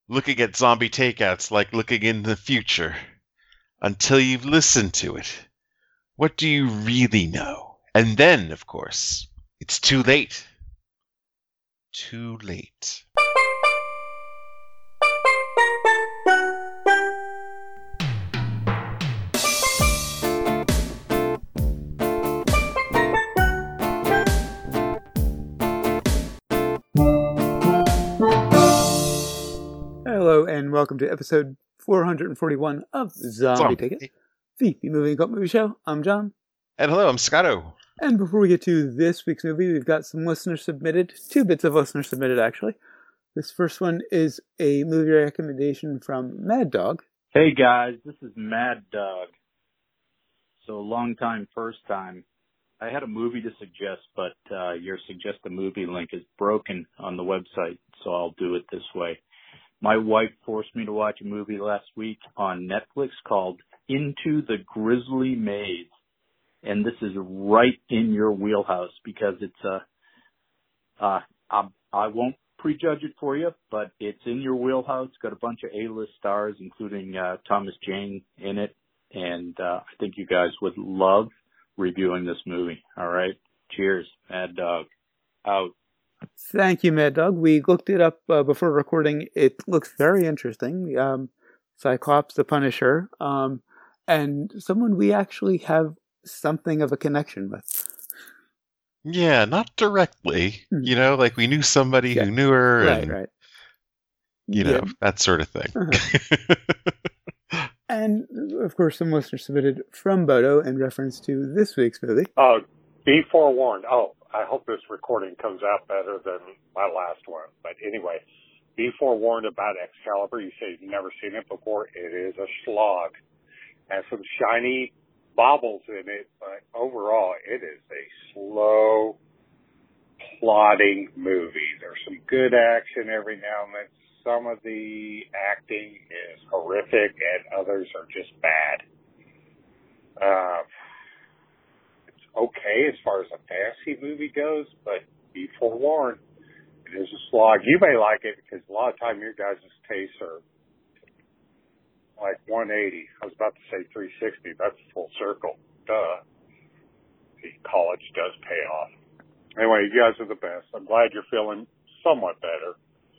looking at zombie takeouts like looking in the future. Until you've listened to it, what do you really know? And then, of course, it's too late. Too late. Hello and welcome to episode 441 of Zombie Ticket, the movie and cult movie show. I'm John. And hello, I'm Scotto. And before we get to this week's movie, we've got some listener submitted, 2 bits of listener submitted actually. This first one is a movie recommendation from Mad Dog. Hey guys, this is Mad Dog. So long time, first time. I had a movie to suggest, but your suggest a movie link is broken on the website, so I'll do it this way. My wife forced me to watch a movie last week on Netflix called Into the Grizzly Maze. And this is right in your wheelhouse because it's I won't prejudge it for you, but it's in your wheelhouse. It's got a bunch of A-list stars, including Thomas Jane in it. And I think you guys would love reviewing this movie. All right. Cheers. Mad Dog. Out. Thank you, Mad Dog. We looked it up before recording. It looks very interesting. Cyclops, the Punisher, and someone we actually have something of a connection with. Yeah, not directly. You know, like we knew somebody who knew her. Right. You know, that sort of thing. Uh-huh. And, of course, some listeners submitted from Bodo in reference to this week's movie. Be forewarned. I hope this recording comes out better than my last one. But anyway, be forewarned about Excalibur. You say you've never seen it before. It is a slog. Has some shiny baubles in it, but overall, it is a slow, plodding movie. There's some good action every now and then. Some of the acting is horrific, and others are just bad. It's okay as far as a fantasy movie goes, but be forewarned, it is a slog. You may like it because a lot of time your guys' tastes are like 180. I was about to say 360. That's full circle. Duh. The college does pay off. Anyway, you guys are the best. I'm glad you're feeling somewhat better.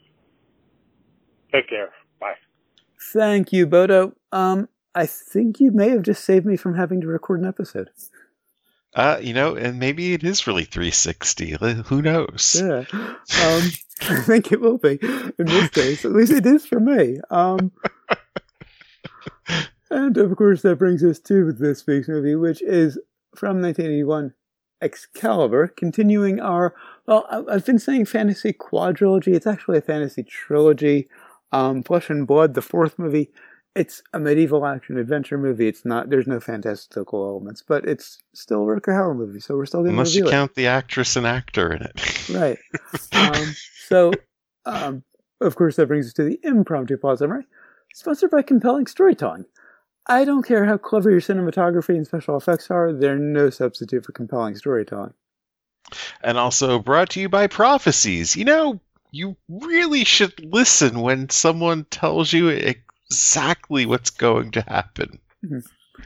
Take care. Bye. Thank you, Bodo. I think you may have just saved me from having to record an episode. You know, and maybe it is really 360. Who knows? Yeah. I think it will be in this case. At least it is for me. And of course, that brings us to this week's movie, which is from 1981, Excalibur, continuing our, I've been saying fantasy quadrilogy. It's actually a fantasy trilogy. Flesh and Blood, the 4th movie, it's a medieval action adventure movie. It's not, there's no fantastical elements, but it's still a Rutger Hauer movie, so we're still going to Unless you review count the actress and actor in it. Right. Of course, that brings us to the impromptu plot summary, sponsored by Compelling Storytelling. I don't care how clever your cinematography and special effects are, they're no substitute for compelling storytelling. And also brought to you by Prophecies. You know, you really should listen when someone tells you exactly what's going to happen. Mm-hmm.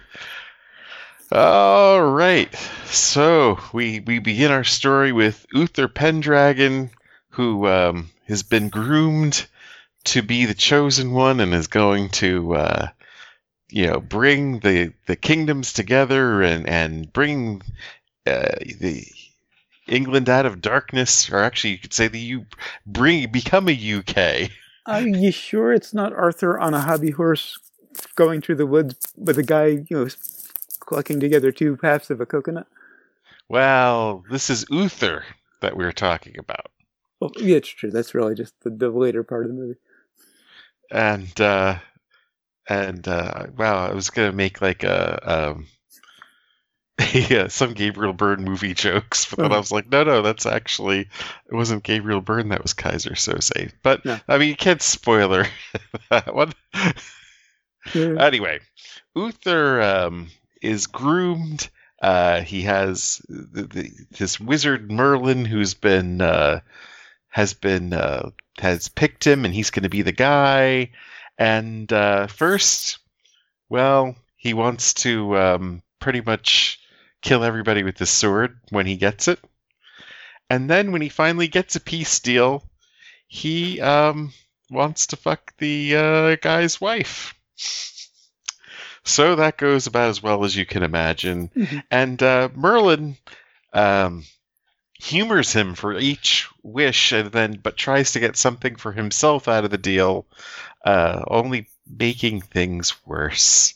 All right. So we begin our story with Uther Pendragon, who has been groomed to be the chosen one and is going to bring the kingdoms together and bring the England out of darkness, or actually you could say become a UK. Are you sure it's not Arthur on a hobby horse going through the woods with a guy, clucking together 2 halves of a coconut? Well, this is Uther that we're talking about. Well, yeah, it's true. That's really just the later part of the movie. And wow, I was gonna make like some Gabriel Byrne movie jokes, but then I was like, no, it wasn't Gabriel Byrne, that was Kaiser Sose. But no. I mean, you can't spoiler that one. Yeah. Anyway, Uther is groomed. He has this wizard Merlin who's been has picked him, and he's going to be the guy. And first, well, he wants to pretty much kill everybody with his sword when he gets it. And then when he finally gets a peace deal, he wants to fuck the guy's wife. So that goes about as well as you can imagine. Mm-hmm. And Merlin humors him for each wish, but tries to get something for himself out of the deal, only making things worse.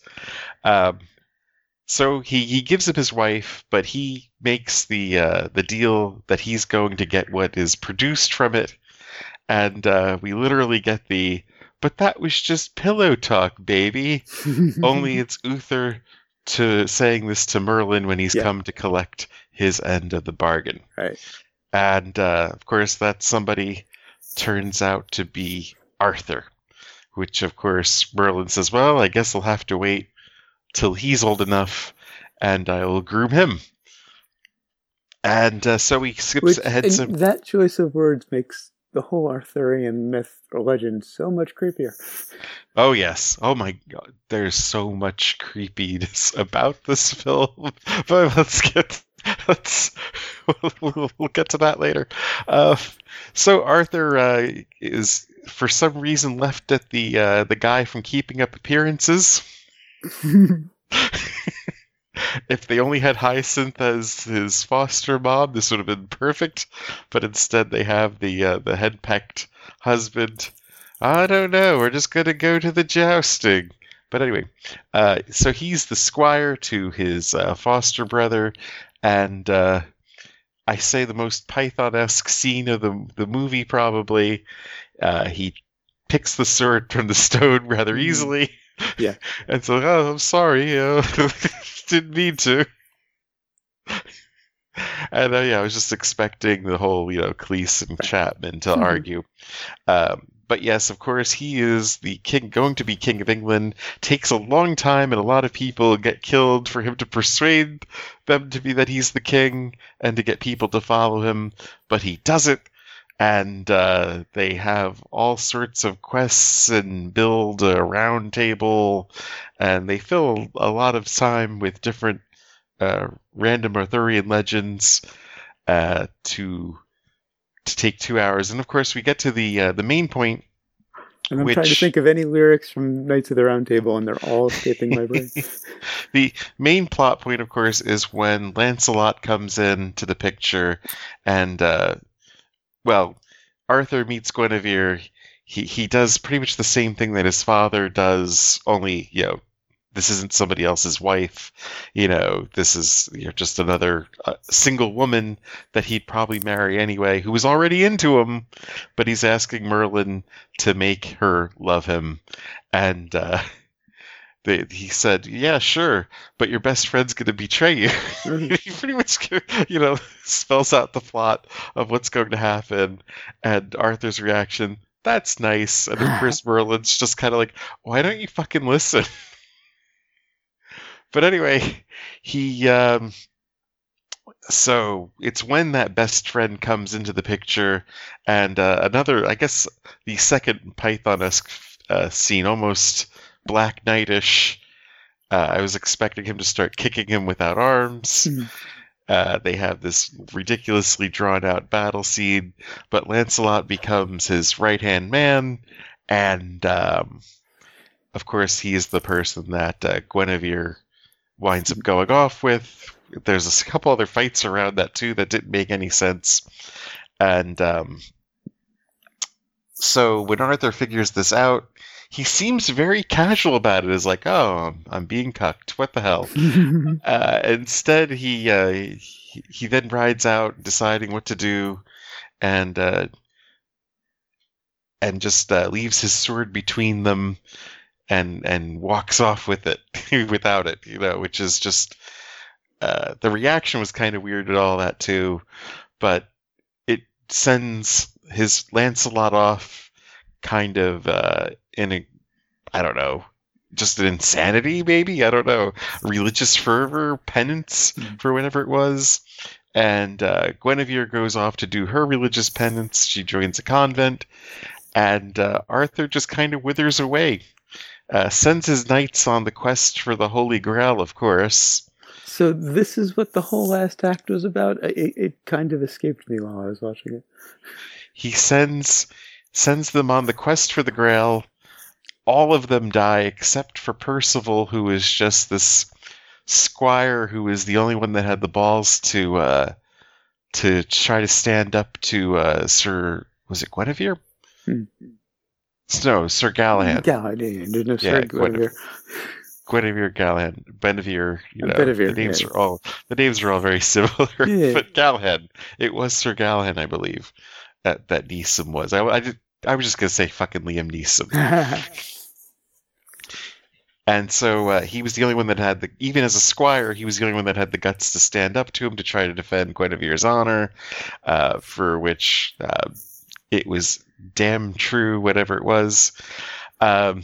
So he gives him his wife, but he makes the deal that he's going to get what is produced from it, and we literally get but that was just pillow talk, baby. Only it's Uther saying this to Merlin when he's come to collect his end of the bargain. Right. And of course, that somebody turns out to be Arthur, which of course Merlin says, well, I guess I'll have to wait till he's old enough and I'll groom him. And so he skips ahead. That choice of words makes the whole Arthurian myth or legend so much creepier. Oh, yes. Oh, my God. There's so much creepiness about this film. But we'll get to that later. So Arthur is, for some reason, left at the guy from Keeping Up Appearances. If they only had Hyacinth as his foster mom, this would have been perfect. But instead, they have the henpecked husband. I don't know. We're just going to go to the jousting. But anyway, so he's the squire to his foster brother. And I say the most Python-esque scene of the movie, probably. He picks the sword from the stone rather easily. Yeah. And so, oh, I'm sorry. Didn't mean to. And I was just expecting the whole, Cleese and Chapman to argue. But yes, of course, he is the king, going to be king of England. Takes a long time, and a lot of people get killed for him to persuade them to be that he's the king and to get people to follow him. But he does it, and they have all sorts of quests and build a round table, and they fill a lot of time with different random Arthurian legends to take 2 hours. And of course, we get to the main point. And I'm trying to think of any lyrics from Knights of the Round Table, and they're all escaping my brain. The main plot point, of course, is when Lancelot comes into the picture, and Arthur meets Guinevere. He does pretty much the same thing that his father does, only, this isn't somebody else's wife. This is just another single woman that he'd probably marry anyway, who was already into him, but he's asking Merlin to make her love him. And he said, yeah, sure, but your best friend's going to betray you. He pretty much, spells out the plot of what's going to happen. And Arthur's reaction, that's nice. And of course, Merlin's just kind of like, why don't you fucking listen? But anyway, so it's when that best friend comes into the picture, and another, I guess, the second Python-esque scene, almost Black Knight-ish. I was expecting him to start kicking him without arms. They have this ridiculously drawn-out battle scene, but Lancelot becomes his right-hand man, and of course, he is the person that Guinevere winds up going off with. There's a couple other fights around that too that didn't make any sense. And so when Arthur figures this out, he seems very casual about it. It's like, oh, I'm being cucked. What the hell? Instead, he then rides out, deciding what to do, and just leaves his sword between them. And walks off with it without it, which is just the reaction was kind of weird at all that too, but it sends his Lancelot off kind of in I don't know, just an insanity maybe, I don't know, religious fervor, penance for whatever it was, And Guinevere goes off to do her religious penance. She joins a convent. And Arthur just kind of withers away. Sends his knights on the quest for the Holy Grail, of course. So this is what the whole last act was about? It kind of escaped me while I was watching it. He sends them on the quest for the Grail. All of them die except for Percival, who is just this squire who is the only one that had the balls to try to stand up to Sir... Was it Guinevere? No, Sir Galahad. Galahad, there's no Sir Guinevere. Guinevere, Galahad, Benevere, Benevere, the names are all very similar. Yeah. But Galahad, it was Sir Galahad, I believe, that Neeson was. I was just gonna say fucking Liam Neeson. And so he was the only one that had even as a squire, he was the only one that had the guts to stand up to him to try to defend Guinevere's honor, for which it was damn true, whatever it was. I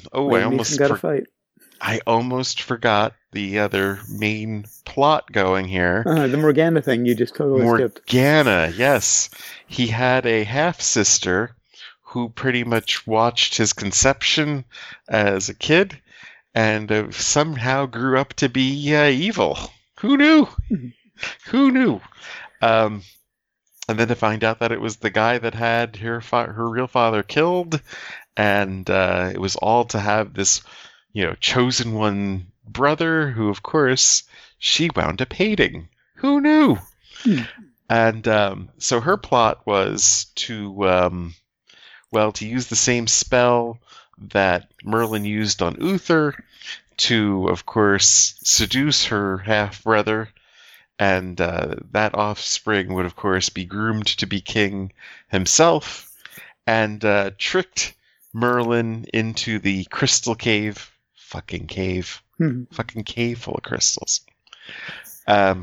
almost forgot the other main plot going here. The Morgana thing you just totally skipped. Morgana, yes. He had a half-sister who pretty much watched his conception as a kid and somehow grew up to be evil. Who knew? Who knew? And then to find out that it was the guy that had her real father killed, and it was all to have this, chosen one brother who, of course, she wound up hating. Who knew? And so her plot was to use the same spell that Merlin used on Uther to, of course, seduce her half-brother, and that offspring would, of course, be groomed to be king himself, and tricked Merlin into the crystal cave. Fucking cave. Fucking cave full of crystals. To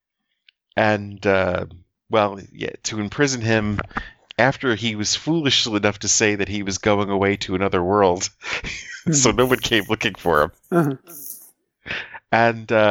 imprison him after he was foolish enough to say that he was going away to another world. So no one came looking for him. And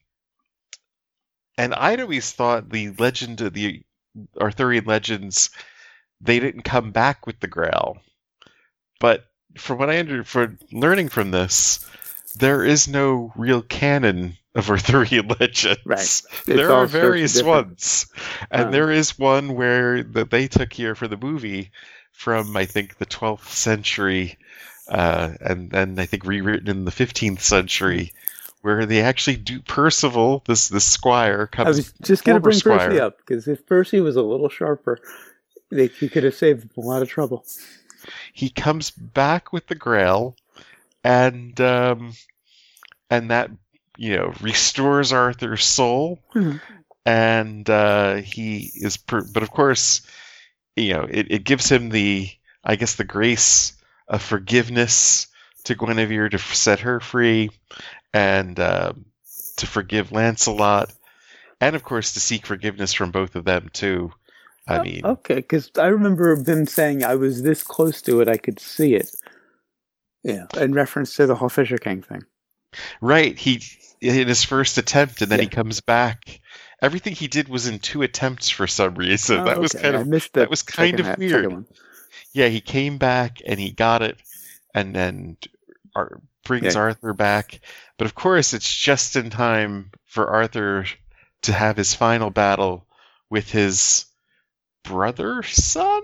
I'd always thought the legend of the Arthurian legends, they didn't come back with the Grail. But from what for learning from this, there is no real canon of Arthurian legends. Right. There are various ones. And there is one where that they took here for the movie from, I think, the 12th century, and then I think rewritten in the 15th century, where they actually do Percival, this squire, comes. I was just going to bring Percy up, because if Percy was a little sharper, he could have saved a lot of trouble. He comes back with the Grail, and that restores Arthur's soul, and he is. But of course, it gives him the grace of forgiveness to Guinevere to set her free, and to forgive Lancelot, and of course to seek forgiveness from both of them too. I mean, okay, because I remember him saying I was this close to it, I could see it. Yeah, in reference to the whole Fisher King thing. Right, he in his first attempt, and then he comes back. Everything he did was in 2 attempts for some reason. That was kind of weird. Yeah, he came back and he got it, and then brings Arthur back. But of course, it's just in time for Arthur to have his final battle with his son.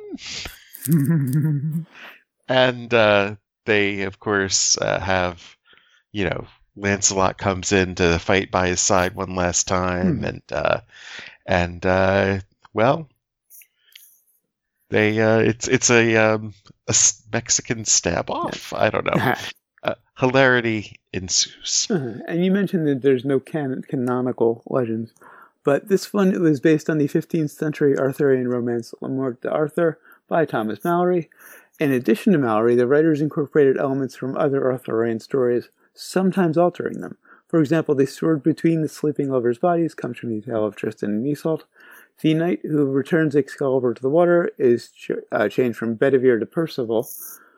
And they, of course, have, Lancelot comes in to fight by his side one last time, and it's a Mexican stab-off. I don't know. Hilarity ensues. And you mentioned that there's no canonical legends, but this one was based on the 15th century Arthurian romance La Morte d'Arthur by Thomas Malory. In addition to Malory, the writers incorporated elements from other Arthurian stories, sometimes altering them. For example, the sword between the sleeping lovers' bodies comes from the tale of Tristan and Isolde. The knight who returns Excalibur to the water is changed from Bedivere to Percival.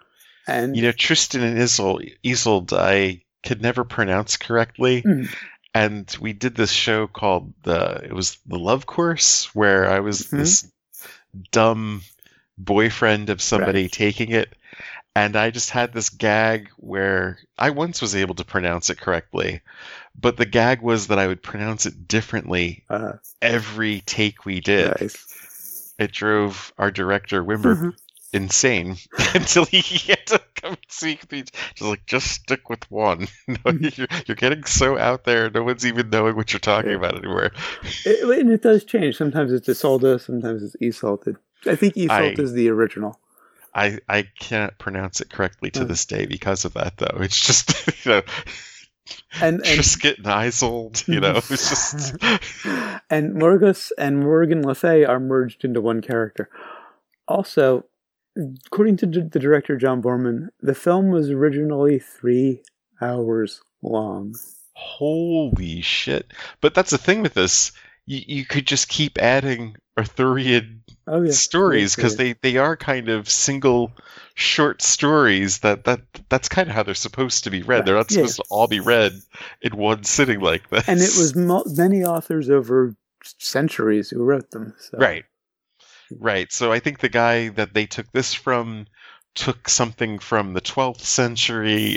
And Tristan and Isolde, I could never pronounce correctly. and we did this show called it was The Love Course, where I was this dumb boyfriend of somebody taking it, and I just had this gag where I once was able to pronounce it correctly, but the gag was that I would pronounce it differently every take we did. Nice. It drove our director Wimber insane until he had to come speak to me. Just stick with one. You're getting so out there, no one's even knowing what you're talking about anymore. And it does change. Sometimes it's Isolde, sometimes it's Isolde. I think Isolde is the original. I can't pronounce it correctly to this day because of that, though. It's just, and just getting Isolde, it's just... And Morgus and Morgan Le Fay are merged into one character. Also, according to the director, John Borman, the film was originally 3 hours long. Holy shit. But that's the thing with this. You could just keep adding Arthurian stories, because they are kind of single short stories that's kind of how they're supposed to be read. They're not supposed to all be read in one sitting like this. And it was many authors over centuries who wrote them. So. Right. So I think the guy that they took this from took something from the 12th century.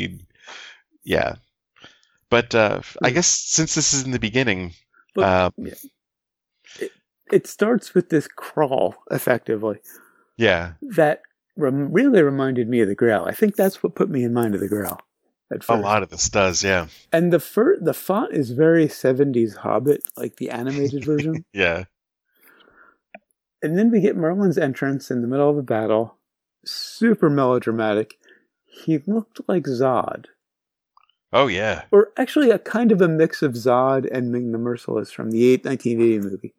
But I guess since this is in the beginning... It starts with this crawl, effectively. Yeah. That really reminded me of the Grail. I think that's what put me in mind of the Grail at first. A lot of this does, yeah. And the font is very 70s Hobbit, like the animated version. Yeah. And then we get Merlin's entrance in the middle of a battle. Super melodramatic. He looked like Zod. Oh, yeah. Or actually a kind of a mix of Zod and Ming the Merciless from the 1980 movie.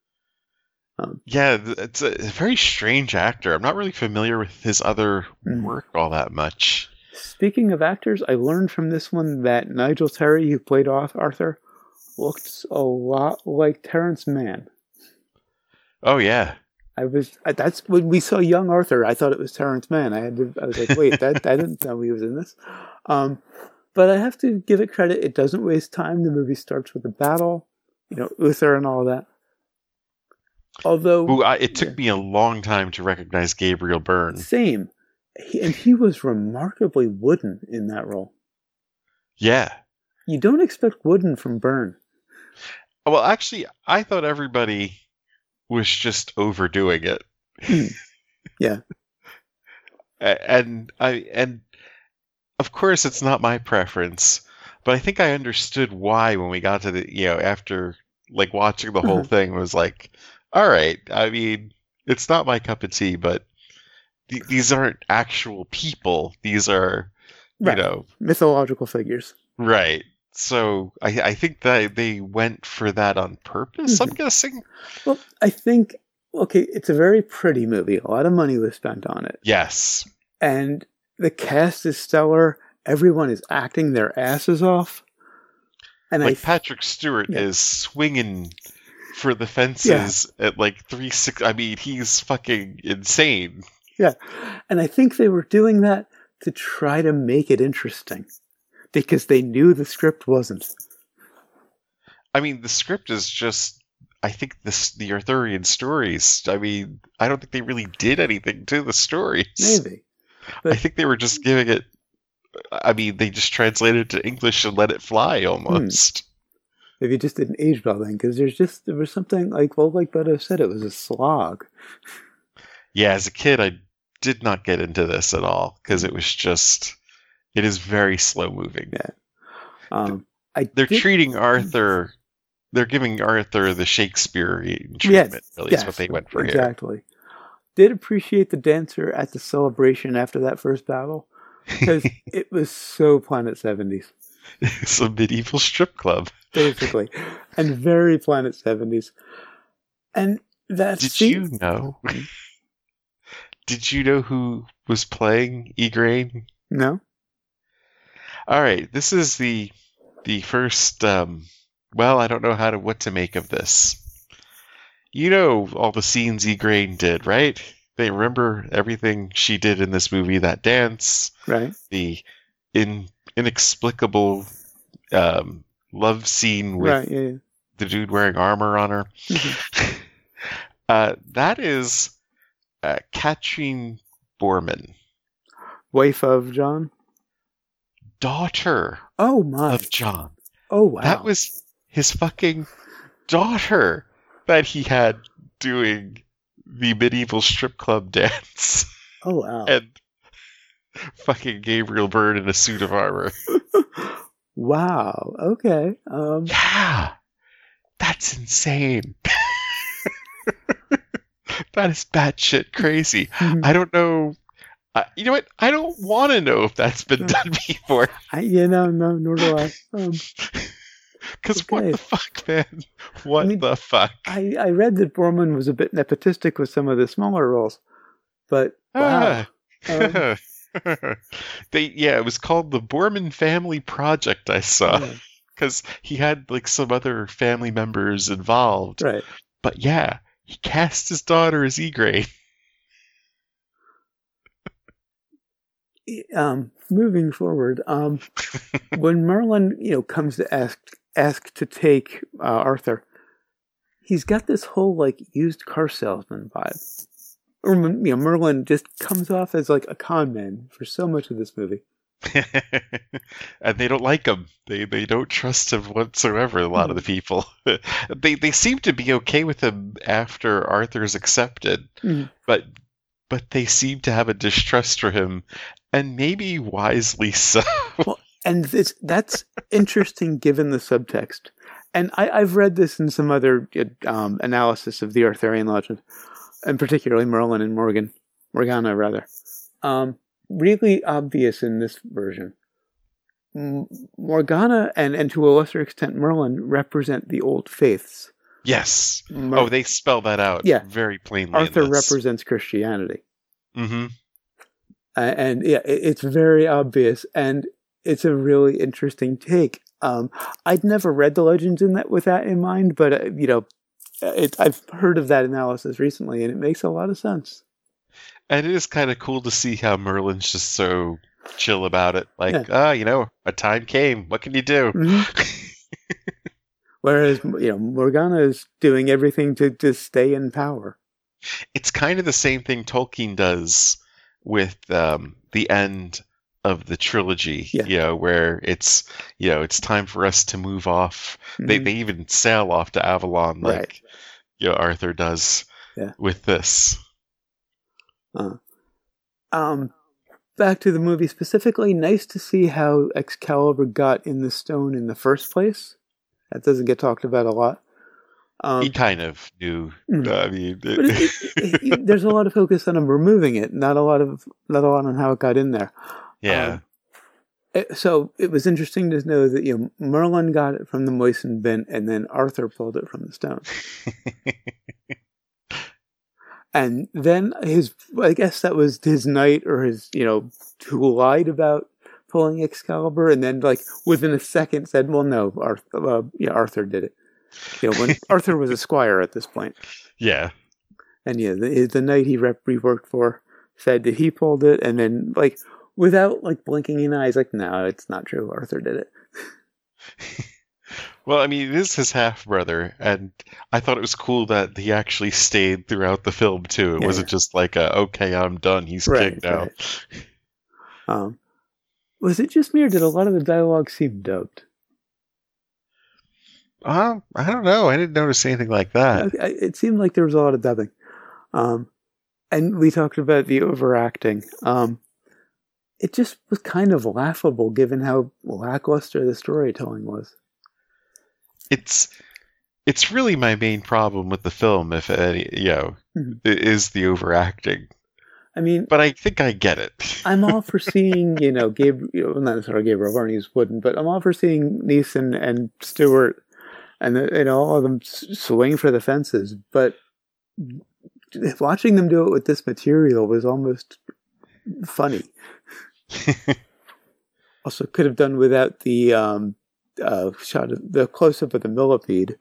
It's a very strange actor. I'm not really familiar with his other work all that much. Speaking of actors, I learned from this one that Nigel Terry, who played Arthur, looked a lot like Terrence Mann. Oh, yeah. That's when we saw young Arthur. I thought it was Terrence Mann. I was like, wait, I didn't know he was in this. But I have to give it credit. It doesn't waste time. The movie starts with a battle, Uther and all that. Although it took me a long time to recognize Gabriel Byrne. Same. He was remarkably wooden in that role. Yeah. You don't expect wooden from Byrne. Well, actually, I thought everybody was just overdoing it. Yeah. And of course it's not my preference, but I think I understood why when we got to the, after like watching the whole thing, was like, all right, I mean, it's not my cup of tea, but these aren't actual people. These are, mythological figures. Right. So I think that they went for that on purpose, I'm guessing. Well, I think, it's a very pretty movie. A lot of money was spent on it. Yes. And the cast is stellar. Everyone is acting their asses off. And Patrick Stewart is swinging for the fences at like 360. I mean, he's fucking insane. Yeah. And I think they were doing that to try to make it interesting, because they knew the script wasn't. I mean, the script is just, I think the Arthurian stories, I mean, I don't think they really did anything to the stories. Maybe. But I think they were just giving it, I mean, they just translated it to English and let it fly almost. Maybe it just didn't age well then, because there was something like Beto said, it was a slog. Yeah, as a kid, I did not get into this at all, because it was just, it is very slow moving. Yeah. They're treating Arthur, they're giving Arthur the Shakespearean treatment, really, is what they went for here. Exactly. Did appreciate the dancer at the celebration after that first battle, because it was so Planet 70s. It's a medieval strip club. Basically. And very Planet 70s. And that you know? Did you know who was playing Igraine? No. All right. This is the first, I don't know what to make of this. You know all the scenes Igraine did, right? They remember everything she did in this movie, that dance. Right. The inexplicable love scene with Right, yeah. the dude wearing armor on her. That is Katrin Borman, Wife of John? daughter Oh, my. of John. Oh, wow. That was his fucking daughter that he had doing the medieval strip club dance. Oh, wow. And fucking Gabriel Byrne in a suit of armor. Wow. Okay. Yeah. That's insane. That is batshit crazy. I don't know. You know what? I don't want to know if that's been done before. No, nor do I. Because okay. what the fuck, man? What the fuck? I read that Borman was a bit nepotistic with some of the smaller roles, but wow. It was called the Borman Family Project. I saw because he had like some other family members involved, right? But yeah, he cast his daughter as Igraine. Moving forward, when Merlin, comes to ask to take Arthur, he's got this whole like used car salesman vibe. Or Merlin just comes off as like a con man for so much of this movie, and they don't like him. They don't trust him whatsoever. A lot of the people, they seem to be okay with him after Arthur's accepted, but they seem to have a distrust for him. And maybe wisely so. Well, and that's interesting given the subtext. And I've read this in some other analysis of the Arthurian legend, and particularly Merlin and Morgana, rather. Really obvious in this version. Morgana and to a lesser extent Merlin represent the old faiths. Yes. They spell that out very plainly. Arthur represents Christianity. Mm-hmm. And it's very obvious, and it's a really interesting take. I'd never read the legends with that in mind, but I've heard of that analysis recently, and it makes a lot of sense. And it is kind of cool to see how Merlin's just so chill about it. Like, a time came. What can you do? Mm-hmm. Whereas, Morgana is doing everything to stay in power. It's kind of the same thing Tolkien does with the end of the trilogy, where it's time for us to move off. Mm-hmm. They even sail off to Avalon like Arthur does with this. Back to the movie specifically, nice to see how Excalibur got in the stone in the first place. That doesn't get talked about a lot. He kind of knew. I mean, there's a lot of focus on him removing it, not a lot on how it got in there. Yeah. So it was interesting to know that Merlin got it from the moistened bin, and then Arthur pulled it from the stone. And then I guess that was his knight or his who lied about pulling Excalibur, and then like within a second said, "Well, no, Arthur did it." When Arthur was a squire at this point. Yeah. And the knight he worked for said that he pulled it, and then like without like blinking an eye, he's like, "No, it's not true. Arthur did it." Well, I mean, it is his half brother, and I thought it was cool that he actually stayed throughout the film too. It wasn't just like okay, I'm done. He's king now. Right. Was it just me, or did a lot of the dialogue seem dubbed? I don't know. I didn't notice anything like that. It seemed like there was a lot of dubbing. And we talked about the overacting. It just was kind of laughable given how lackluster the storytelling was. It's really my main problem with the film, if any, is the overacting. I mean, but I think I get it. I'm all for seeing, not necessarily Gabriel Byrne's wouldn't, but I'm all for seeing Neeson and Stewart and all of them swing for the fences. But watching them do it with this material was almost funny. Also, could have done without the shot of the close up of the millipede.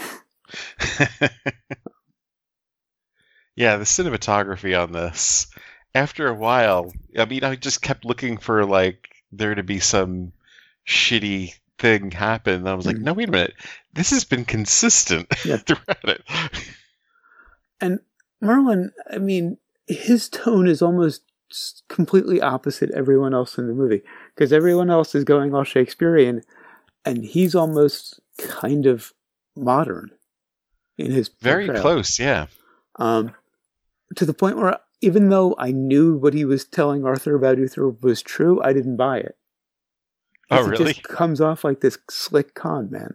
Yeah, the cinematography on this. After a while, I mean, I just kept looking for like there to be some shitty thing happened. And I was like, no, wait a minute. This has been consistent throughout it. And Merlin, I mean, his tone is almost completely opposite everyone else in the movie, because everyone else is going all Shakespearean, and he's almost kind of modern in his very portrayal. close, yeah. To the point where even though I knew what he was telling Arthur about Uther was true, I didn't buy it. Oh, really? It just comes off like this slick con man.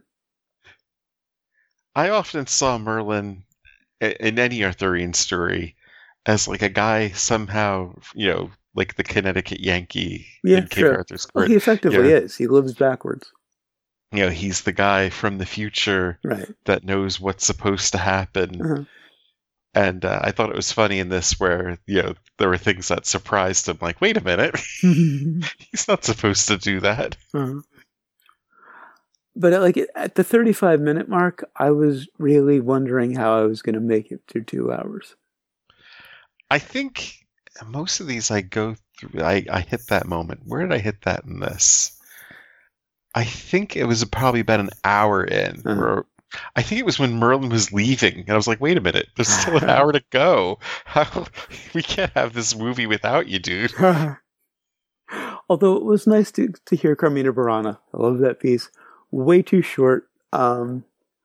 I often saw Merlin in any Arthurian story as like a guy somehow, like the Connecticut Yankee in King Arthur's Court. Well, he effectively is. He lives backwards. He's the guy from the future that knows what's supposed to happen. Uh-huh. And I thought it was funny in this where, there were things that surprised him. Like, wait a minute. He's not supposed to do that. Uh-huh. But at the 35-minute mark, I was really wondering how I was going to make it through 2 hours. I think most of these I go through, I hit that moment. Where did I hit that in this? I think it was probably about an hour in. Uh-huh. Or I think it was when Merlin was leaving. And I was like, wait a minute, there's still an hour to go. We can't have this movie without you, dude. Although it was nice to hear Carmina Burana. I love that piece. Way too short. But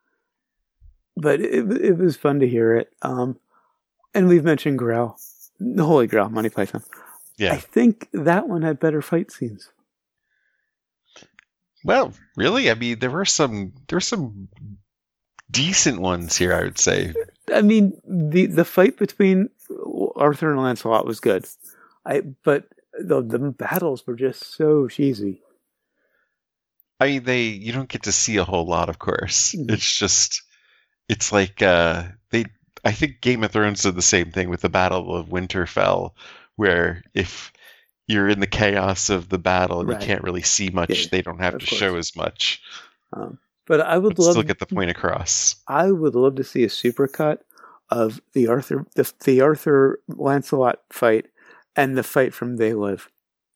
it was fun to hear it. And we've mentioned Grail. The Holy Grail, Monty Python. Yeah. I think that one had better fight scenes. Well, really? I mean, there were some decent ones here, I would say. I mean, the fight between Arthur and Lancelot was good. But the battles were just so cheesy. I mean, you don't get to see a whole lot, of course. Mm-hmm. It's like I think Game of Thrones did the same thing with the Battle of Winterfell, where if you're in the chaos of the battle and you can't really see much, they don't have to show as much. But I would love still get the point across. I would love to see a supercut of the Arthur Lancelot fight and the fight from They Live.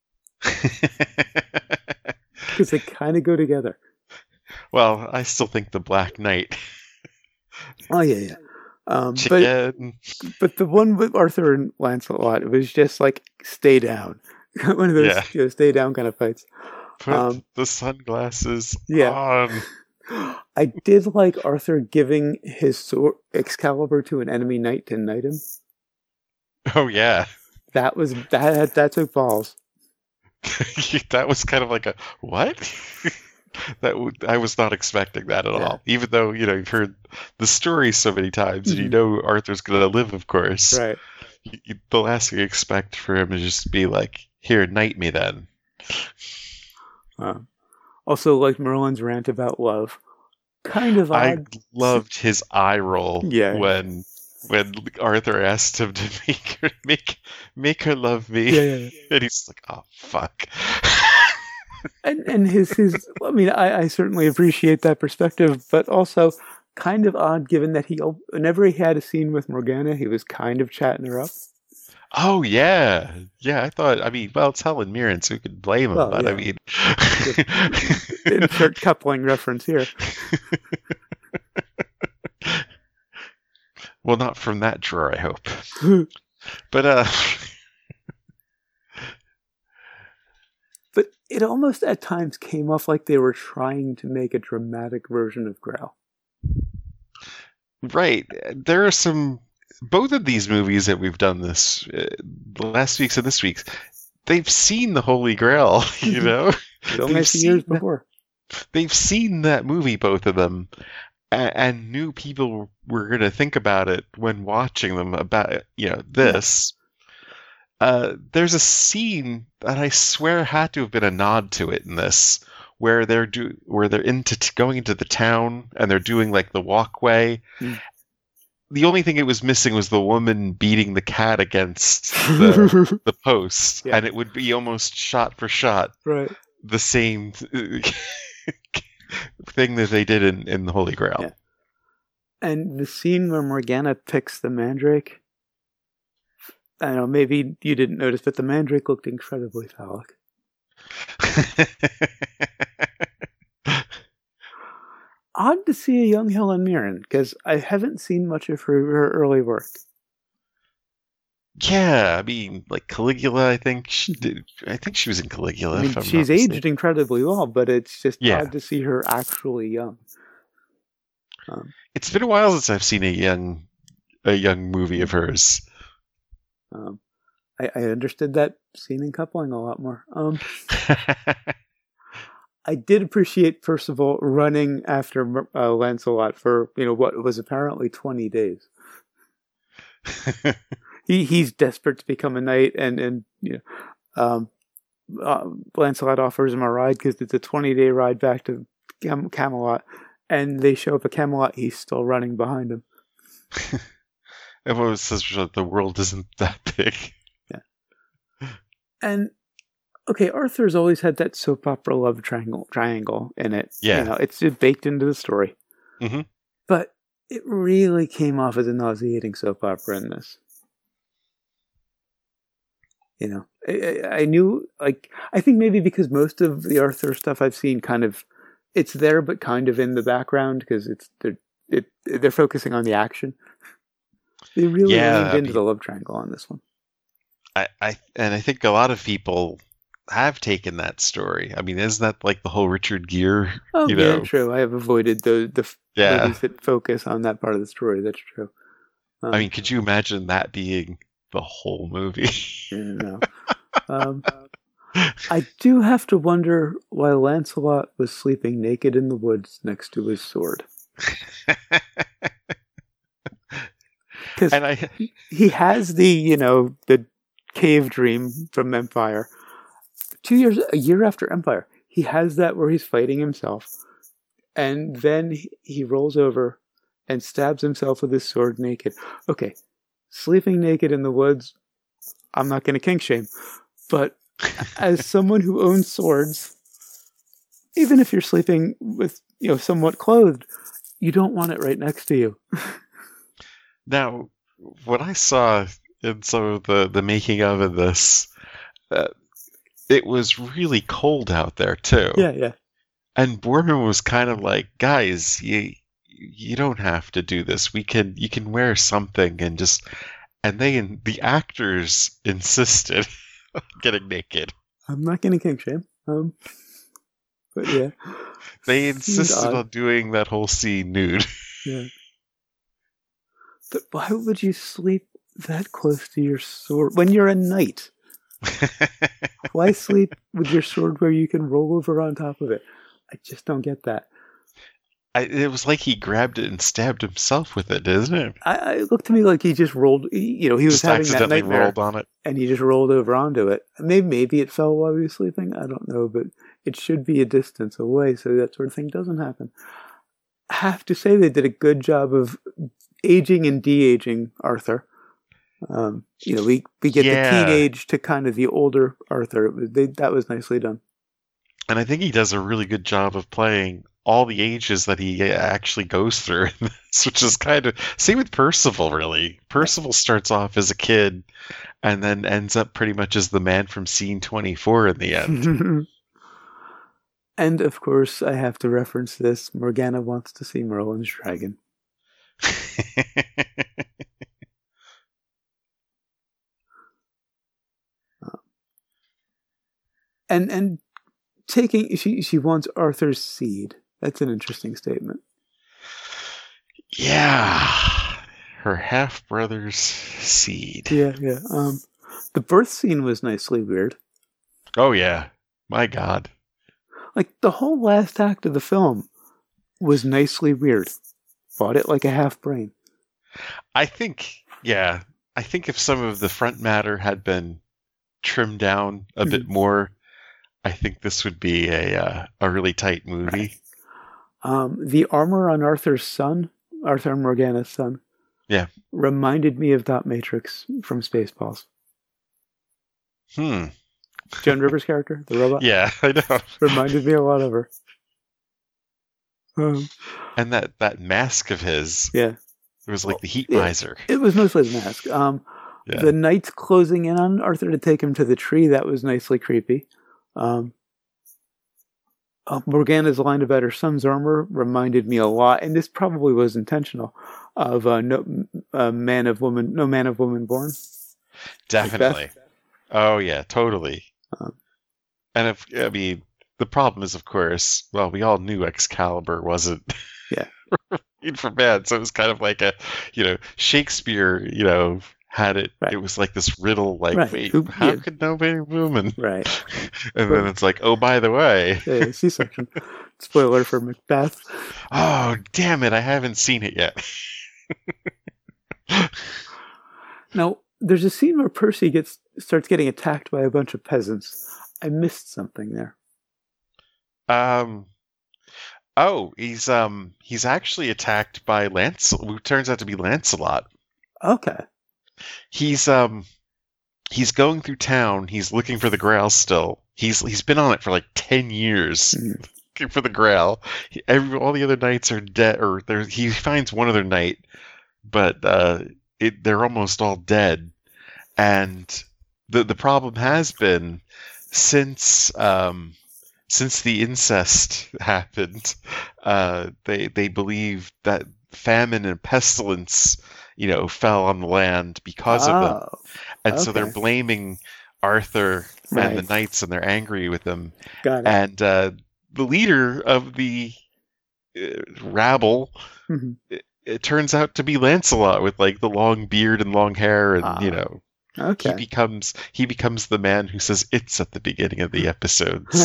Because they kind of go together. Well, I still think the Black Knight. Oh, yeah. Chicken. But the one with Arthur and Lancelot, it was just like, stay down. One of those stay down kind of fights. Put the sunglasses on. I did like Arthur giving his sword Excalibur to an enemy knight to knight him. Oh, yeah. That took balls. That was kind of like a what? I was not expecting that at all. Even though you've heard the story so many times, and you know Arthur's going to live, of course. Right. The last thing you expect for him is just be like, "Here, knight me then." Also, like Merlin's rant about love, kind of odd. I loved his eye roll when Arthur asked him to make her love me, and he's like, "Oh fuck." and his I mean, I certainly appreciate that perspective, but also kind of odd given that whenever he had a scene with Morgana, he was kind of chatting her up. Oh yeah. I thought. I mean, well, it's Helen Mirren, so who could blame him? But I mean, insert coupling reference here. Well, not from that drawer, I hope. But but it almost at times came off like they were trying to make a dramatic version of Grail. Right. There are some. Both of these movies that we've done this last week's and this week's, they've seen the Holy Grail. Only a few years before. They've seen that movie, both of them. And knew people were going to think about it when watching them about this. There's a scene that I swear had to have been a nod to it in this, where they're going into the town and they're doing like the walkway. The only thing it was missing was the woman beating the cat against the post, and it would be almost shot for shot the same thing that they did in the Holy Grail. Yeah. And the scene where Morgana picks the Mandrake, I don't know, maybe you didn't notice, but the Mandrake looked incredibly phallic. to see a young Helen Mirren, because I haven't seen much of her early work. Yeah, I mean, like Caligula, I think she was in Caligula. I mean, if I'm she's not aged mistaken. incredibly well, but it's just Yeah. odd to see her actually young. It's been a while since I've seen a young movie of hers. I understood that scene in Coupling a lot more. I did appreciate Percival running after Lancelot for what was apparently 20 days. He's desperate to become a knight, and Lancelot offers him a ride because it's a 20-day ride back to Camelot, and they show up at Camelot. He's still running behind him. Everyone says the world isn't that big. Yeah, and okay, Arthur's always had that soap opera love triangle in it. Yeah, it's just baked into the story. Mm-hmm. But it really came off as a nauseating soap opera in this. I knew, I think maybe because most of the Arthur stuff I've seen it's there, but kind of in the background because they're focusing on the action. They really leaned into the love triangle on this one. I think a lot of people have taken that story. I mean, isn't that like the whole Richard Gere? Oh, yeah, true. I have avoided the movies that focus on that part of the story. That's true. I mean, could you imagine that being the whole movie? No. I do have to wonder why Lancelot was sleeping naked in the woods next to his sword. Because he has the cave dream from Empire. A year after Empire, he has that where he's fighting himself, and then he rolls over and stabs himself with his sword naked. Okay, sleeping naked in the woods, I'm not going to kink shame, but as someone who owns swords, even if you're sleeping with somewhat clothed, you don't want it right next to you. Now, what I saw in some of the making of this, it was really cold out there too. Yeah. And Boorman was kind of like, guys, you don't have to do this. You can wear something and the actors insisted on getting naked. I'm not going to kink shame. But yeah. They insisted on doing that whole scene nude. Yeah. But why would you sleep that close to your sword when you're a knight? Why sleep with your sword where you can roll over on top of it? I just don't get that. It was like he grabbed it and stabbed himself with it, isn't it? It looked to me like he just rolled. He was just having that nightmare, rolled on it, and he just rolled over onto it. Maybe it fell while he was sleeping. I don't know, but it should be a distance away, so that sort of thing doesn't happen. I have to say they did a good job of aging and de-aging Arthur. We get the teenage to kind of the older Arthur. That was nicely done. And I think he does a really good job of playing all the ages that he actually goes through in this, which is kind of same with Percival, really. Percival starts off as a kid and then ends up pretty much as the man from Scene 24 in the end. And of course, I have to reference this. Morgana wants to see Merlin's dragon. And taking she wants Arthur's seed. That's an interesting statement. Yeah, her half brother's seed. Yeah. The birth scene was nicely weird. Oh yeah, my God! Like the whole last act of the film was nicely weird. Fought it like a half brain. I think if some of the front matter had been trimmed down a bit more, I think this would be a really tight movie. Right. The armor on Arthur's son, Arthur and Morgana's son, reminded me of Dot Matrix from Spaceballs. Joan Rivers' character, the robot. Yeah, I know. Reminded me a lot of her. And that mask of his. Yeah. It was like the heat miser. It was mostly the mask. The knights closing in on Arthur to take him to the tree, that was nicely creepy. Morgana's line about her son's armor reminded me a lot, and this probably was intentional, of no man of woman born. Definitely. Oh yeah, totally. And the problem is, of course, well, we all knew Excalibur wasn't made for man, so it was kind of like a, Shakespeare, had it. Right. It was like this riddle, like, wait, how could nobody woman? Right. And then it's like, oh, by the way, C-section. Spoiler for Macbeth. Oh, damn it! I haven't seen it yet. Now, there's a scene where Percy starts getting attacked by a bunch of peasants. I missed something there. Oh, he's actually attacked by who turns out to be Lancelot. Okay. He's going through town. He's looking for the Grail still. He's been on it for like 10 years looking for the Grail. All the other knights are dead, or he finds one other knight, but they're almost all dead. And the problem has been since the incest happened, they believe that famine and pestilence, fell on the land because of them. And so they're blaming Arthur and the knights, and they're angry with them. Got it. And the leader of the rabble, it turns out to be Lancelot with like the long beard and long hair, and okay. He becomes the man who says it's at the beginning of the episodes.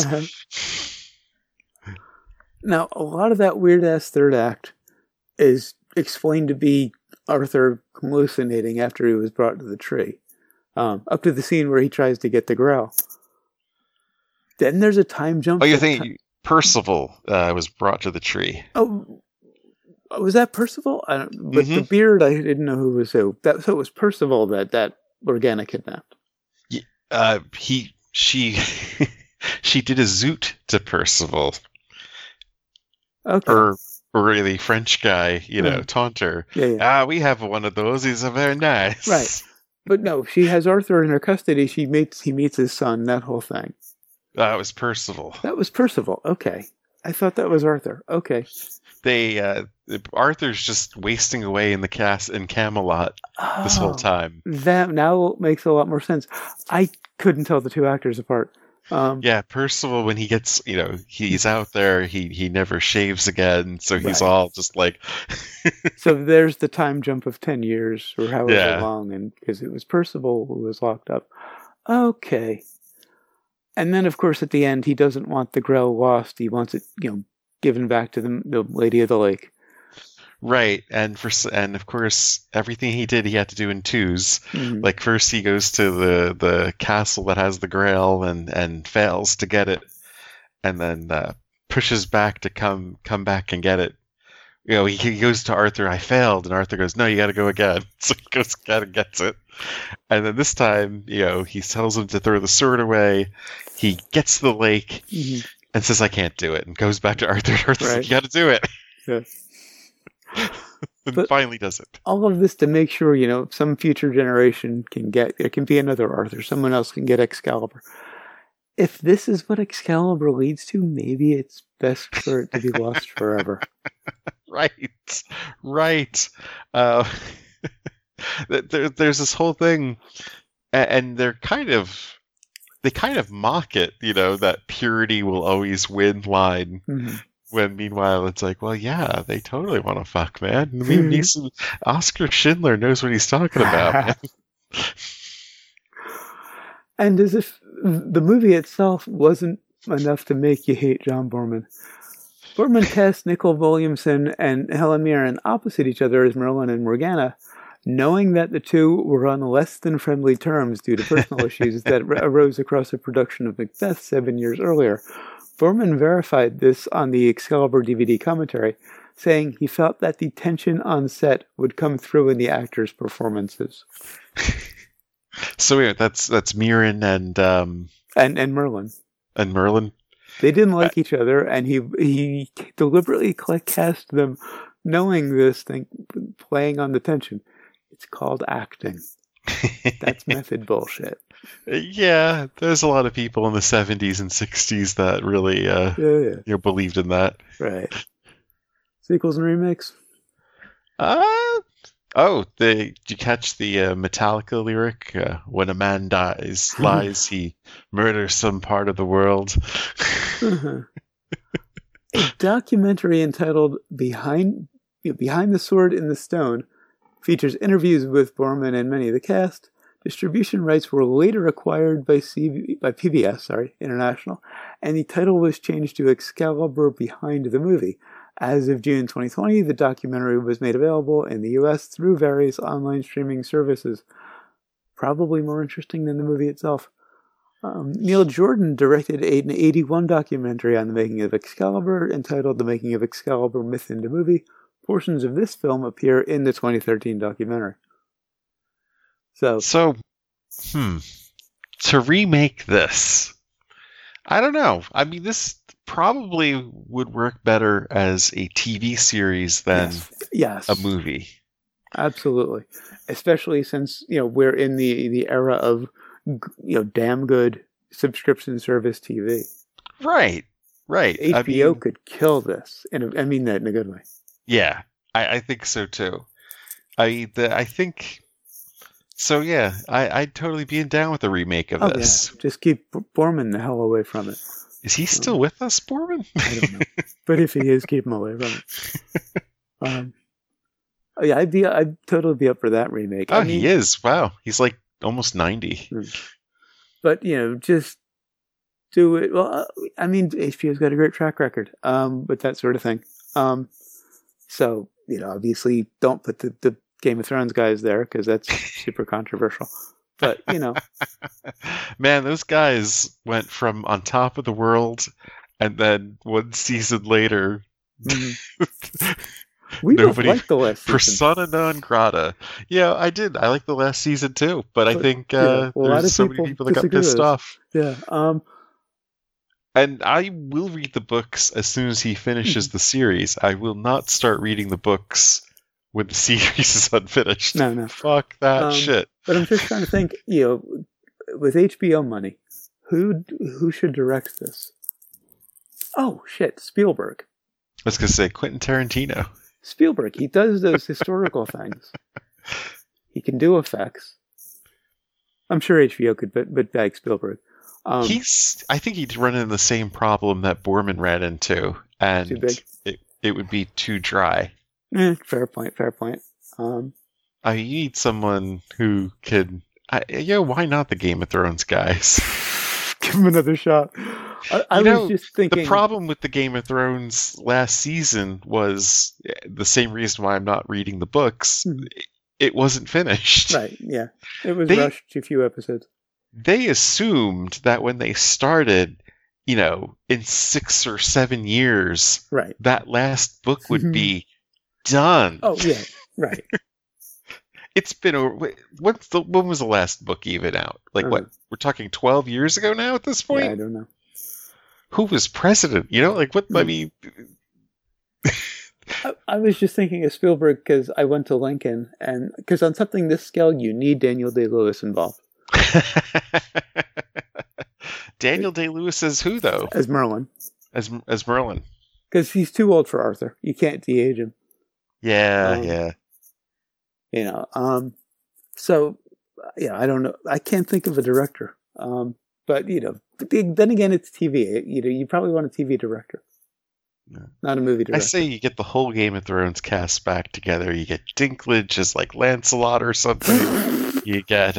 Now, a lot of that weird-ass third act is explained to be Arthur hallucinating after he was brought to the tree. Up to the scene where he tries to get the Grail. Then there's a time jump. Oh, you're thinking Percival was brought to the tree. Oh, was that Percival? But the beard, I didn't know who was who. So it was Percival that Morgana kidnapped. She did a zoot to Percival. Okay. Or the French guy, taunter. Yeah. We have one of those. He's very nice. Right. But no, she has Arthur in her custody. He meets his son. That whole thing. That was Percival. That was Percival. Okay. I thought that was Arthur. Okay. Arthur's just wasting away in the cast in Camelot this whole time. That now makes a lot more sense. I couldn't tell the two actors apart. Percival, when he gets, he's out there, he never shaves again, so he's all just like... So there's the time jump of 10 years, or however long, and because it was Percival who was locked up. Okay. And then, of course, at the end, he doesn't want the Grail lost. He wants it, given back to the Lady of the Lake. Right, and of course, everything he did, he had to do in twos. Like first, he goes to the castle that has the Grail and fails to get it, and then pushes back to come back and get it. He goes to Arthur. I failed, and Arthur goes, "No, you got to go again." So he goes again and gets it, and then this time, he tells him to throw the sword away. He gets to the lake and says, "I can't do it," and goes back to Arthur. Arthur's like, "You got to do it." Yeah. And finally does it. All of this to make sure, some future generation there can be another Arthur. Someone else can get Excalibur. If this is what Excalibur leads to, maybe it's best for it to be lost forever. Right. There's this whole thing, and they kind of mock it, that purity will always win line. When meanwhile it's like, well, yeah, they totally want to fuck, man. Liam Neeson, Oscar Schindler knows what he's talking about. And as if the movie itself wasn't enough to make you hate John Boorman. Boorman cast Nicole Williamson and Helen Mirren opposite each other as Merlin and Morgana, knowing that the two were on less than friendly terms due to personal issues that arose across the production of Macbeth 7 years earlier. Boorman verified this on the Excalibur DVD commentary, saying he felt that the tension on set would come through in the actors' performances. So yeah, that's Mirren and Merlin. And Merlin. They didn't like each other, and he deliberately cast them, knowing this thing, playing on the tension. It's called acting. That's method bullshit. Yeah, there's a lot of people in the 70s and 60s that really believed in that. Right. Sequels and remakes? Did you catch the Metallica lyric? When a man lies, he murders some part of the world. Uh-huh. A documentary entitled Behind the Sword in the Stone features interviews with Borman and many of the cast. Distribution rights were later acquired by PBS International, and the title was changed to Excalibur Behind the Movie. As of June 2020, the documentary was made available in the US through various online streaming services. Probably more interesting than the movie itself. Neil Jordan directed an 1981 documentary on the making of Excalibur entitled The Making of Excalibur Myth into Movie. Portions of this film appear in the 2013 documentary. So to remake this, I don't know. I mean, this probably would work better as a TV series than yes. a movie. Absolutely. Especially since, we're in the era of, damn good subscription service TV. Right. HBO could kill this. I mean that in a good way. Yeah, I think so too. I think... So yeah, I'd totally be down with a remake of this. Yeah. Just keep Borman the hell away from it. Is he still with us, Borman? I don't know. But if he is, keep him away from it. I'd totally be up for that remake. Oh, he is. Wow. He's like almost 90. But, just do it. Well, HBO's got a great track record with that sort of thing. So, obviously don't put the Game of Thrones guys there because that's super controversial. But, Man, those guys went from on top of the world and then one season later... We both liked the last season. Persona non grata. Yeah, I did. I liked the last season too, but I think there's so many people that got pissed off. Yeah. And I will read the books as soon as he finishes the series. I will not start reading the books when the series is unfinished. No. Fuck that shit. But I'm just trying to think, with HBO money, who should direct this? Oh, shit, Spielberg. I was going to say Quentin Tarantino. Spielberg, he does those historical things. He can do effects. I'm sure HBO could, but bag Spielberg. I think he'd run into the same problem that Borman ran into, and too big. It would be too dry. Fair point. I need someone who could... why not the Game of Thrones guys? Give him another shot. I was just thinking... The problem with the Game of Thrones last season was the same reason why I'm not reading the books. It wasn't finished. Right, yeah. It was rushed to a few episodes. They assumed that when they started, in 6 or 7 years, right, that last book would be done. Oh, yeah, right. It's been over. When was the last book even out? What? We're talking 12 years ago now at this point? Yeah, I don't know. Who was president? What? I mean... I was just thinking of Spielberg because I went to Lincoln, and because on something this scale, you need Daniel Day-Lewis involved. Daniel Day-Lewis as who, though? As Merlin. As Merlin. Because he's too old for Arthur. You can't de-age him. Yeah. So, I don't know. I can't think of a director. But, then again, it's TV. You probably want a TV director. Yeah. Not a movie director. I say you get the whole Game of Thrones cast back together. You get Dinklage as like Lancelot or something. You get,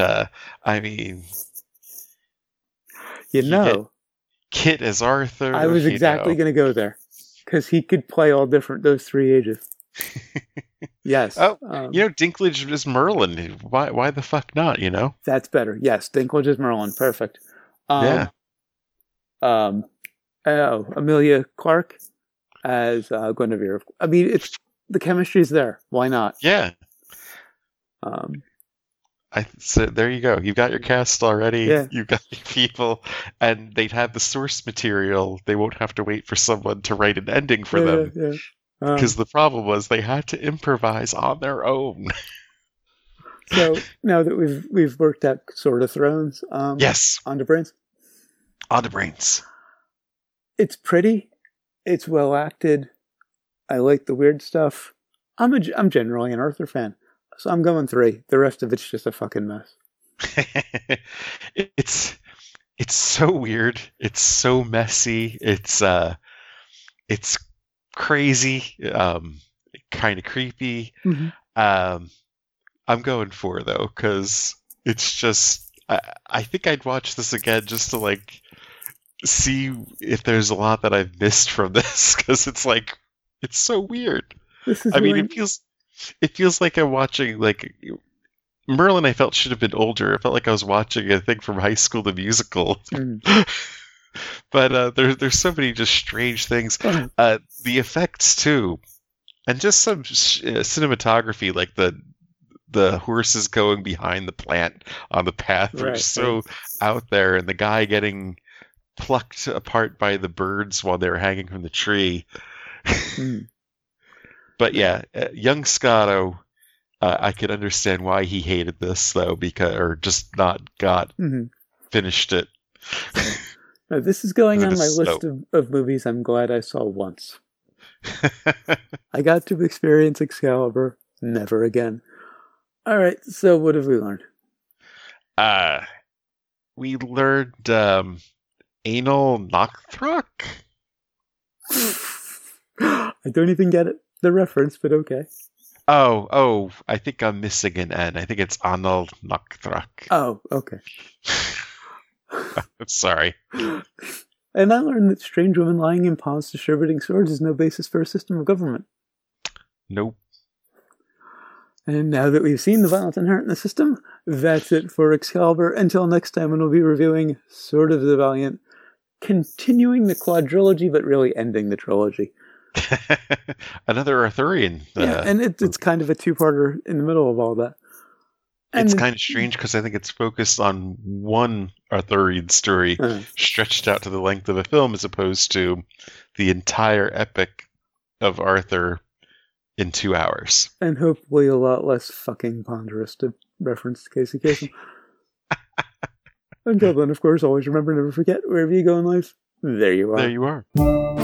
get Kit as Arthur. I was exactly going to go there. Because he could play all those three ages. Yes. Oh, Dinklage is Merlin. Why the fuck not, That's better. Yes, Dinklage is Merlin. Perfect. Emilia Clarke as Guinevere. I mean, the chemistry's there. Why not? Yeah. So there you go. You've got your cast already. Yeah. You've got your people, and they'd have the source material. They won't have to wait for someone to write an ending for them. Yeah. Because the problem was they had to improvise on their own. So now that we've worked out Sword of Thrones, Yes, on to Brains. on the brains. It's pretty. It's well acted. I like the weird stuff. I'm generally an Arthur fan, so I'm going 3. The rest of it's just a fucking mess. It's so weird. It's so messy. It's crazy. Kind of creepy. Mm-hmm. I'm going 4 though, because it's just. I think I'd watch this again just to like see if there's a lot that I've missed from this, because it's like it's so weird. This is I mean, really- it feels like I'm watching like Merlin. I felt should have been older. It felt like I was watching a thing from High School the Musical. But there's so many just strange things. The effects too, and just some cinematography, like the horses going behind the plant on the path are Right, so out there, and the guy getting plucked apart by the birds while they were hanging from the tree. But yeah, young Scotto, I could understand why he hated this though, or just not finished it. This is going on It my is list of movies I'm glad I saw once. I got to experience Excalibur, never again. All right, so what have we learned? We learned anal Nocthrok. I don't even get the reference, but okay. Oh, I think I'm missing an N. I think it's Anal Nocthrok. Oh, okay. I'm sorry. And I learned that strange women lying in ponds distributing swords is no basis for a system of government. Nope. And now that we've seen the violence inherent in the system, that's it for Excalibur. Until next time, when we'll be reviewing Sword of the Valiant, continuing the quadrilogy, but really ending the trilogy. Another Arthurian. Yeah, and it's kind of a two-parter in the middle of all that. And it's kind of strange because I think it's focused on one Arthurian story stretched out to the length of a film, as opposed to the entire epic of Arthur in 2 hours. And hopefully a lot less fucking ponderous to reference Casey Kasem. Until then, of course, always remember, never forget, wherever you go in life, there you are. There you are.